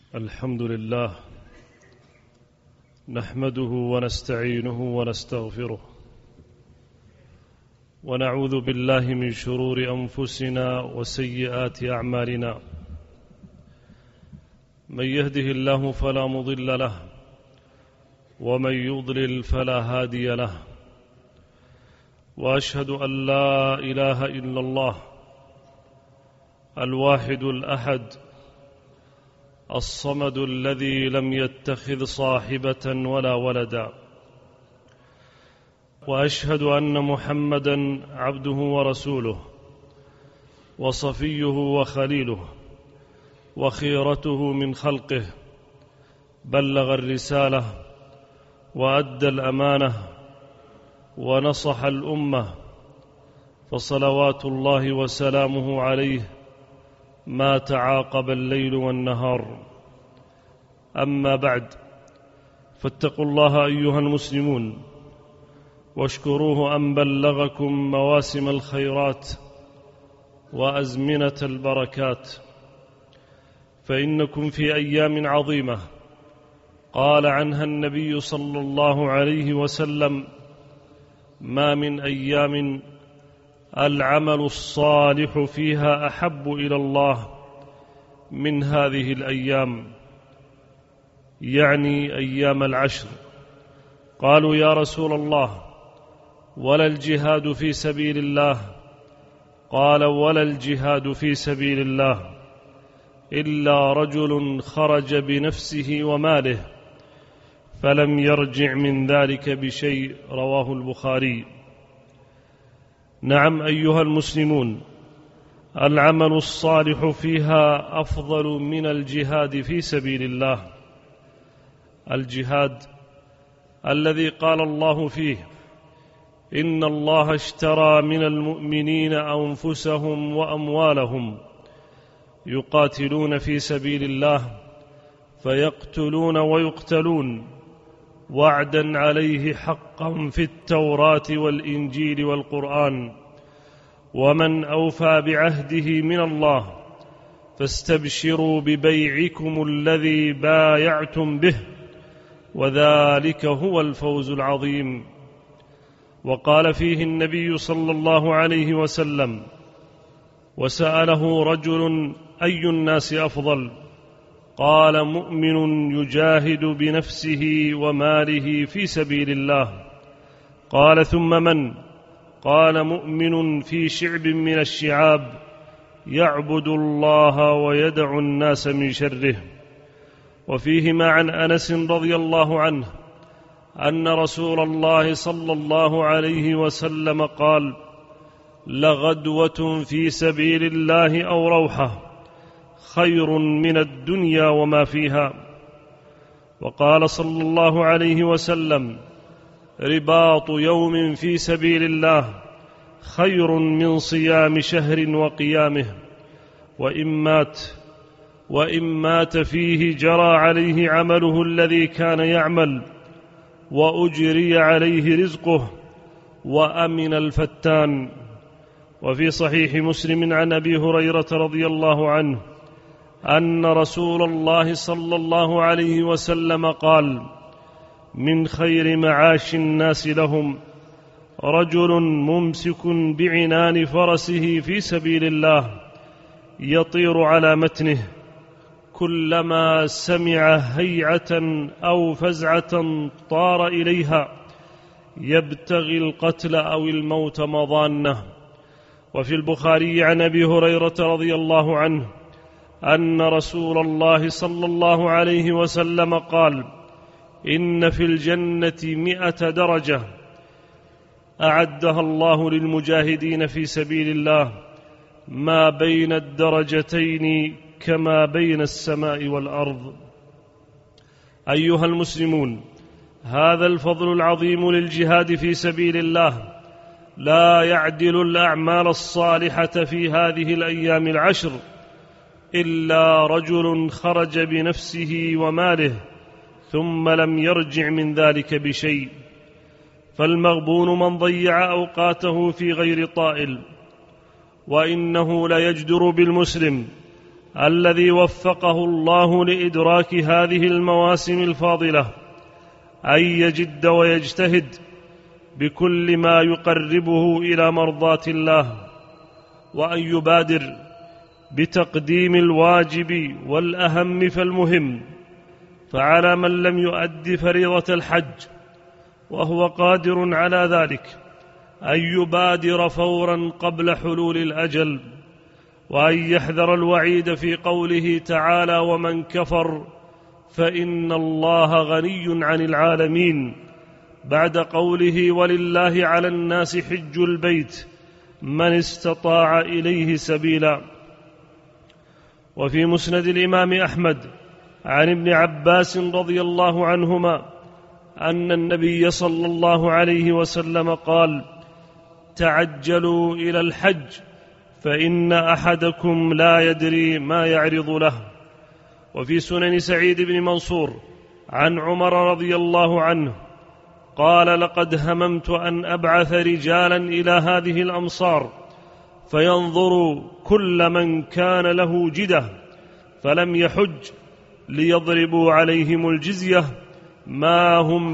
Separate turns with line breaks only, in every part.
الحمد لله نحمده ونستعينه ونستغفره ونعوذ بالله من شرور أنفسنا وسيئات أعمالنا. من يهده الله فلا مضل له ومن يضلل فلا هادي له، وأشهد أن لا إله إلا الله الواحد الأحد الصمد الذي لم يتخذ صاحبة ولا ولدا، وأشهد أن محمدًا عبده ورسوله وصفيه وخليله وخيرته من خلقه، بلغ الرسالة وأدى الأمانة ونصح الأمة، فصلوات الله وسلامه عليه ما تعاقب الليل والنهار. أما بعد، فاتقوا الله أيها المسلمون واشكروه أن بلغكم مواسم الخيرات وأزمنة البركات، فإنكم في أيام عظيمة قال عنها النبي صلى الله عليه وسلم: ما من أيام العمل الصالح فيها أحب إلى الله من هذه الأيام، يعني أيام العشر. قالوا: يا رسول الله، ولا الجهاد في سبيل الله؟ قال: ولا الجهاد في سبيل الله إلا رجل خرج بنفسه وماله فلم يرجع من ذلك بشيء، رواه البخاري. نعم أيها المسلمون، العمل الصالح فيها أفضل من الجهاد في سبيل الله، الجهاد الذي قال الله فيه: إن الله اشترى من المؤمنين أنفسهم وأموالهم يقاتلون في سبيل الله فيقتلون ويقتلون، وعدا عليه حقا في التوراة والإنجيل والقرآن، ومن أوفى بعهده من الله فاستبشروا ببيعكم الذي بايعتم به، وذلك هو الفوز العظيم. وقال فيه النبي صلى الله عليه وسلم: وسأله رجل: أي الناس أفضل؟ قال: مؤمن يجاهد بنفسه وماله في سبيل الله. قال: ثم من؟ قال: مؤمن في شعب من الشعاب يعبد الله ويدع الناس من شره. وفيهما عن أنس رضي الله عنه أن رسول الله صلى الله عليه وسلم قال: لغدوة في سبيل الله أو روحة خير من الدنيا وما فيها. وقال صلى الله عليه وسلم: رباط يوم في سبيل الله خير من صيام شهر وقيامه، وإن مات فيه جرى عليه عمله الذي كان يعمل، وأجري عليه رزقه، وأمن الفتان. وفي صحيح مسلم عن أبي هريرة رضي الله عنه أن رسول الله صلى الله عليه وسلم قال: من خير معاش الناس لهم رجل ممسك بعنان فرسه في سبيل الله يطير على متنه، كلما سمع هيعة أو فزعة طار إليها يبتغي القتل أو الموت مضانه. وفي البخاري عن أبي هريرة رضي الله عنه أن رسول الله صلى الله عليه وسلم قال: إن في الجنة 100 درجة أعدها الله للمجاهدين في سبيل الله، ما بين الدرجتين كما بين السماء والأرض. أيها المسلمون، هذا الفضل العظيم للجهاد في سبيل الله لا يعدل الأعمال الصالحة في هذه الأيام العشر إلا رجل خرج بنفسه وماله ثم لم يرجع من ذلك بشيء. فالمغبون من ضيع أوقاته في غير طائل، وإنه ليجدر بالمسلم الذي وفقه الله لإدراك هذه المواسم الفاضلة أن يجد ويجتهد بكل ما يقربه إلى مرضاة الله، وأن يبادر بتقديم الواجب والأهم فالمهم. فعلى من لم يؤد فريضة الحج وهو قادر على ذلك أن يبادر فورا قبل حلول الأجل، وأن يحذر الوعيد في قوله تعالى: ومن كفر فإن الله غني عن العالمين، بعد قوله: ولله على الناس حج البيت من استطاع إليه سبيلا. وفي مسند الإمام أحمد عن ابن عباس رضي الله عنهما أن النبي صلى الله عليه وسلم قال: تعجلوا إلى الحج فإن أحدكم لا يدري ما يعرض له. وفي سنن سعيد بن منصور عن عمر رضي الله عنه قال: لقد هممت أن أبعث رجالا إلى هذه الأمصار فينظروا كل من كان له جدة فلم يحج ليضربوا عليهم الجزية ما هم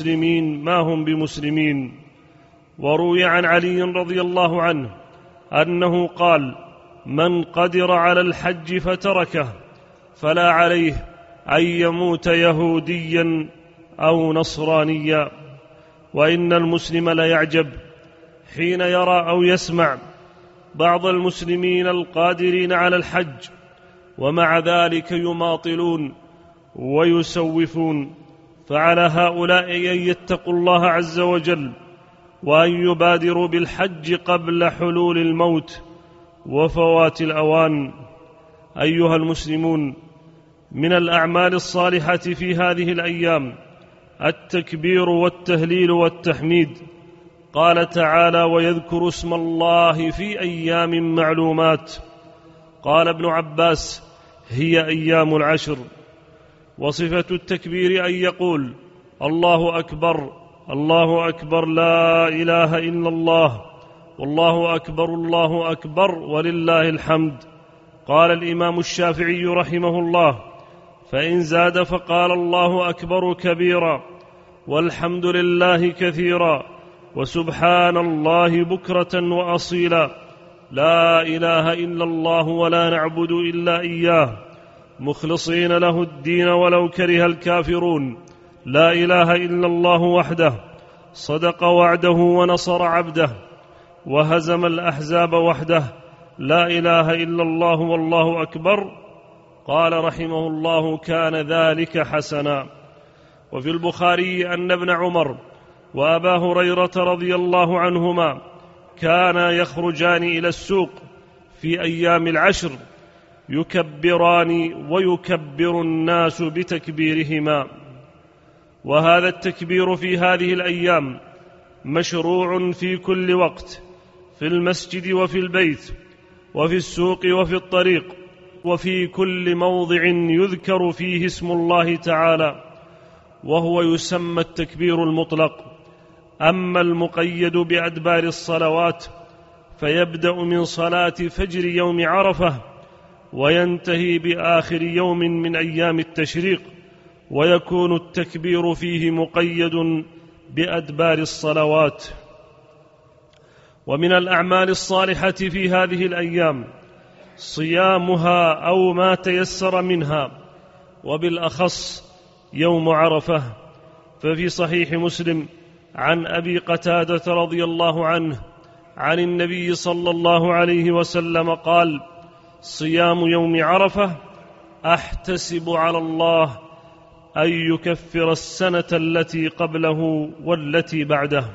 بمسلمين. وروي عن علي رضي الله عنه أنه قال: من قدر على الحج فتركه فلا عليه أن يموت يهوديا أو نصرانيا. وإن المسلم ليعجب حين يرى أو يسمع بعض المسلمين القادرين على الحج ومع ذلك يماطلون ويسوفون. فعلى هؤلاء أن يتقوا الله عز وجل وأن يبادروا بالحج قبل حلول الموت وفوات الأوان. أيها المسلمون، من الأعمال الصالحة في هذه الأيام التكبير والتهليل والتحميد. قال تعالى: ويذكر اسم الله في أيام معلومات. قال ابن عباس: هي أيام العشر. وصفة التكبير أن يقول: الله أكبر الله أكبر لا إله إلا الله، والله أكبر الله أكبر ولله الحمد. قال الإمام الشافعي رحمه الله: فإن زاد فقال الله أكبر كبيرا، والحمد لله كثيرا، وسبحان الله بكرة وأصيلا، لا إله إلا الله ولا نعبد إلا إياه مخلصين له الدين ولو كره الكافرون، لا إله إلا الله وحده صدق وعده ونصر عبده وهزم الأحزاب وحده، لا إله إلا الله والله أكبر. قال رحمه الله: كان ذلك حسنا. وفي البخاري أن ابن عمر وأبا هريرة رضي الله عنهما كانا يخرجان إلى السوق في أيام العشر يكبران ويكبر الناس بتكبيرهما. وهذا التكبير في هذه الأيام مشروع في كل وقت، في المسجد وفي البيت وفي السوق وفي الطريق وفي كل موضع يذكر فيه اسم الله تعالى، وهو يسمى التكبير المطلق. أما المقيد بأدبار الصلوات فيبدأ من صلاة فجر يوم عرفة وينتهي بآخر يوم من أيام التشريق، ويكون التكبير فيه مقيد بأدبار الصلوات. ومن الأعمال الصالحة في هذه الأيام صيامها أو ما تيسر منها، وبالأخص يوم عرفة. ففي صحيح مسلم عن أبي قتادة رضي الله عنه عن النبي صلى الله عليه وسلم قال: صيام يوم عرفة أحتسب على الله أن يكفر السنة التي قبله والتي بعده.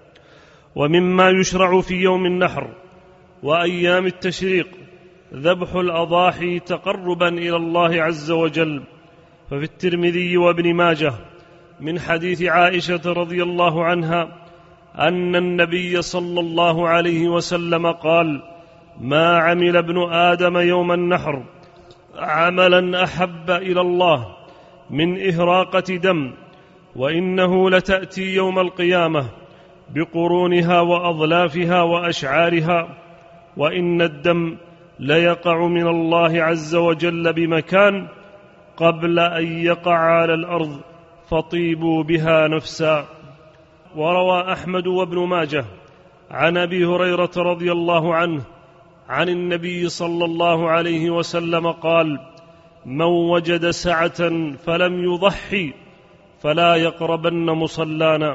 ومما يشرع في يوم النحر وأيام التشريق ذبح الأضاحي تقربا إلى الله عز وجل. ففي الترمذي وابن ماجه من حديث عائشة رضي الله عنها أن النبي صلى الله عليه وسلم قال: ما عمل ابن آدم يوم النحر عملا أحب إلى الله من إهراقة دم، وإنه لتأتي يوم القيامة بقرونها وأضلافها وأشعارها، وإن الدم ليقع من الله عز وجل بمكان قبل أن يقع على الأرض، فطيبوا بها نفسا. وروى أحمد وابن ماجه عن أبي هريرة رضي الله عنه عن النبي صلى الله عليه وسلم قال: من وجد سعة فلم يضحي فلا يقربن مصلانا.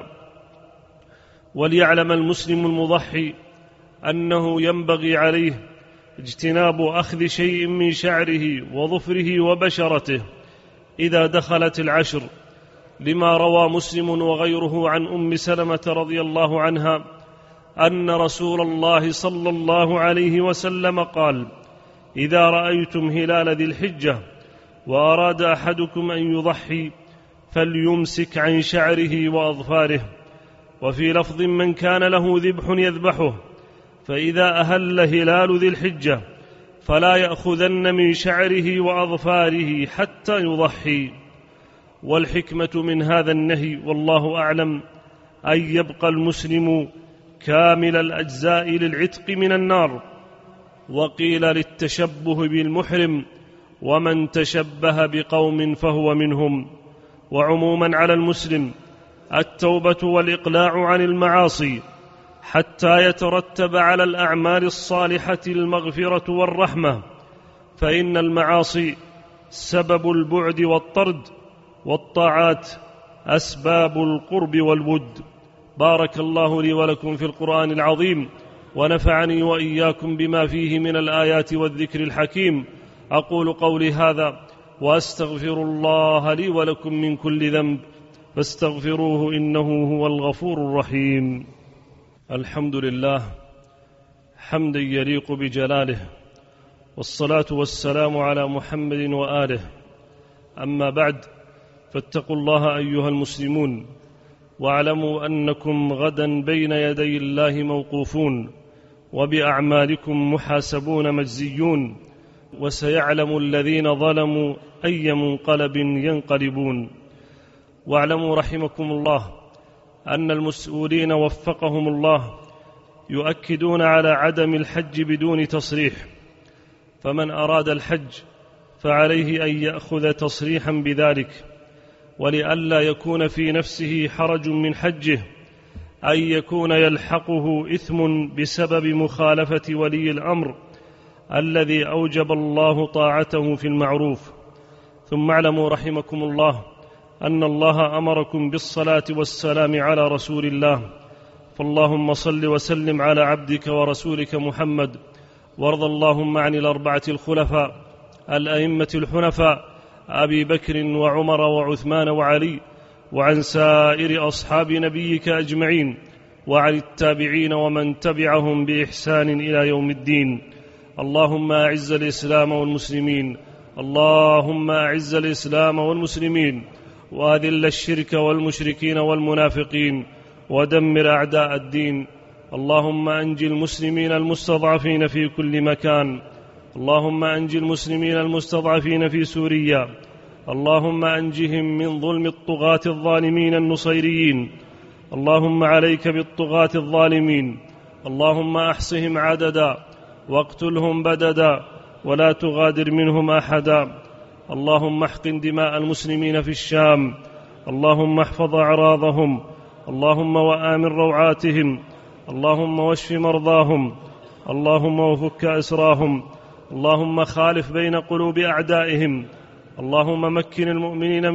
وليعلم المسلم المضحي أنه ينبغي عليه اجتناب أخذ شيء من شعره وظفره وبشرته إذا دخلت العشر، لما روى مسلم وغيره عن أم سلمة رضي الله عنها أن رسول الله صلى الله عليه وسلم قال: إذا رأيتم هلال ذي الحجة وأراد أحدكم أن يضحي فليمسك عن شعره وأظفاره. وفي لفظ: من كان له ذبح يذبحه، فإذا أهل هلال ذي الحجة فلا يأخذن من شعره وأظفاره حتى يضحي. والحكمة من هذا النهي والله أعلم أن يبقى المسلم كامل الأجزاء للعتق من النار. وقيل للتشبه بالمحرم: ومن تشبه بقوم فهو منهم. وعموما على المسلم التوبة والإقلاع عن المعاصي حتى يترتب على الأعمال الصالحة المغفرة والرحمة، فإن المعاصي سبب البعد والطرد، والطاعات أسباب القرب والود. بارك الله لي ولكم في القرآن العظيم، ونفعني وإياكم بما فيه من الآيات والذكر الحكيم. أقول قولي هذا وأستغفر الله لي ولكم من كل ذنب، فاستغفروه إنه هو الغفور الرحيم. الحمد لله حمدا يليق بجلاله، والصلاة والسلام على محمد وآله. أما بعد، فاتقوا الله أيها المسلمون، واعلموا أنكم غدا بين يدي الله موقوفون، وبأعمالكم محاسبون مجزيون، وسيعلم الذين ظلموا أي منقلب ينقلبون. واعلموا رحمكم الله أن المسؤولين وفقهم الله يؤكدون على عدم الحج بدون تصريح، فمن أراد الحج فعليه أن يأخذ تصريحا بذلك، ولئلا يكون في نفسه حرج من حجه أن يكون يلحقه إثم بسبب مخالفة ولي الأمر الذي أوجب الله طاعته في المعروف. ثم اعلموا رحمكم الله أن الله أمركم بالصلاة والسلام على رسول الله، فاللهم صل وسلم على عبدك ورسولك محمد. وارض اللهم عن الأربعة الخلفاء الأئمة الحنفاء أبي بكر وعمر وعثمان وعلي، وعن سائر أصحاب نبيك أجمعين، وعن التابعين ومن تبعهم بإحسان إلى يوم الدين. اللهم أعز الإسلام والمسلمين، اللهم أعز الإسلام والمسلمين، وأذل الشرك والمشركين والمنافقين، ودمر أعداء الدين. اللهم أنج المسلمين المستضعفين في كل مكان، اللهم أنج المسلمين المستضعفين في سوريا، اللهم أنجهم من ظلم الطغاة الظالمين النصيريين. اللهم عليك بالطغاة الظالمين، اللهم أحصهم عددا واقتلهم بددا ولا تغادر منهم أحدا. اللهم احقن دماء المسلمين في الشام، اللهم احفظ أعراضهم، اللهم وآمن روعاتهم، اللهم واشف مرضاهم، اللهم وفك أسراهم، اللهم خالف بين قلوب أعدائهم، اللهم مكن المؤمنين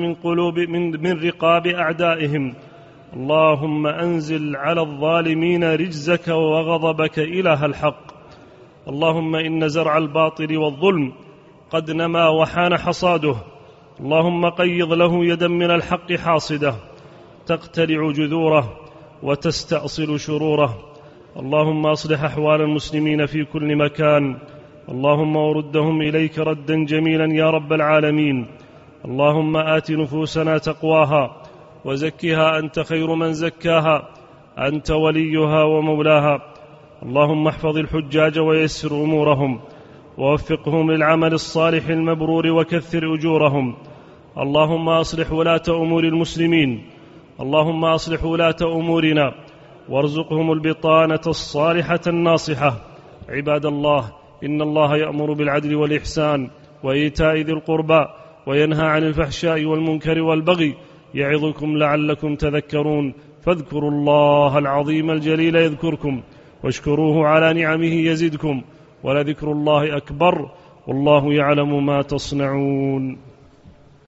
من رقاب أعدائهم. اللهم أنزل على الظالمين رجزك وغضبك إله الحق. اللهم إن زرع الباطل والظلم قد نما وحان حصاده، اللهم قيض له يدا من الحق حاصده تقتلع جذوره وتستأصل شروره. اللهم أصلح أحوال المسلمين في كل مكان، اللهم وردهم إليك ردا جميلا يا رب العالمين. اللهم آت نفوسنا تقواها وزكها أنت خير من زكاها، أنت وليها ومولاها. اللهم احفظ الحجاج ويسر أمورهم، ووفقهم للعمل الصالح المبرور وكثر أجورهم. اللهم أصلح ولاة أمور المسلمين، اللهم أصلح ولاة أمورنا، وارزقهم البطانة الصالحة الناصحة. عباد الله، إن الله يأمر بالعدل والإحسان وإيتاء ذي القربى وينهى عن الفحشاء والمنكر والبغي يعظكم لعلكم تذكرون فاذكروا الله العظيم الجليل يذكركم واشكروه على نعمه يزدكم ولذكر الله أكبر والله يعلم ما تصنعون.